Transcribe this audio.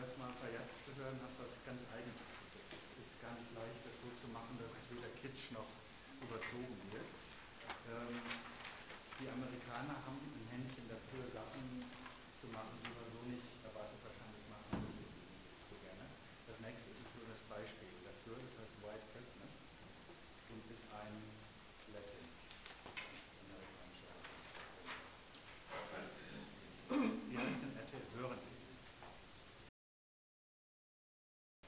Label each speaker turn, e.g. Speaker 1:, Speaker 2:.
Speaker 1: das mal verjatzt zu hören, hat was ganz Eigenartiges. Es ist gar nicht leicht, das so zu machen, dass es weder kitsch noch überzogen wird. Die Amerikaner haben ein Händchen dafür, Sachen zu machen, die man so nicht erwartet wahrscheinlich machen, deswegen so gerne. Das nächste ist ein schönes Beispiel dafür, das heißt White Christmas.